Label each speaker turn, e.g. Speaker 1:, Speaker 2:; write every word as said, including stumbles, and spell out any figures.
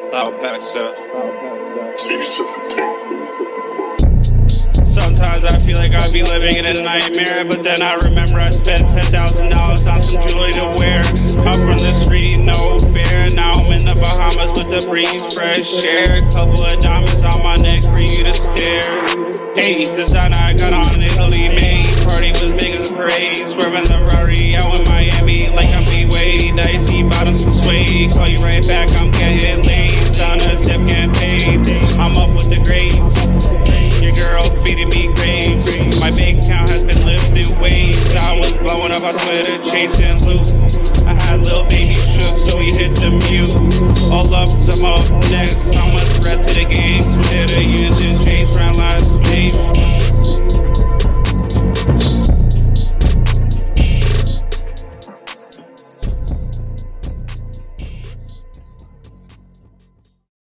Speaker 1: Loud pack stuff.
Speaker 2: Sometimes I feel like I be living in a nightmare, but then I remember I spent ten thousand dollars on some jewelry to wear. Come from the street, no fair. Now I'm in the Bahamas with the breeze, fresh air. Couple of diamonds on my neck for you to stare. Hey, designer I got on Italy made. Party was big as a parade. Swerving the Rari out in Miami like I'm B-Wade. Icy bottoms and suede. Call you right back, I'm getting laid. Sound a zip getting paid. I'm up with the grades. Your girl feeding me grapes. My bank account has been lifting weights. I was blowing up on Twitter, chasing loot. I had little baby shook, so he hit the mute. All up, some up next. So much threat to the game.